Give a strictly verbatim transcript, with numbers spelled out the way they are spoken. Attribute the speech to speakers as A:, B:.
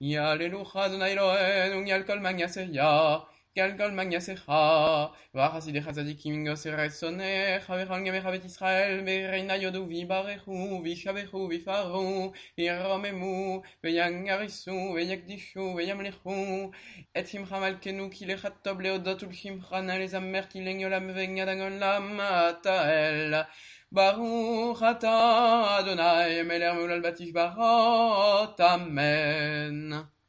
A: Yalelucha Adonai Eloheinu, Yal kol magnaseya, Yal kol magnasecha, V'chasidecha tzadikim yoseret sonecha, V'chol gemecha bet Yisrael, V'reina yodu v'yibarechu, V'yishabechu v'yifaru, V'yiromemu, V'yangarisu, V'yakdishu, V'yamlechu, Et shimcha malkenu ki lecha tov leodot ulshimcha na'lezamer ki len yolam v'yadang olam ata'el. Baruch atah Adonai melech me'olal batish barot. Amen.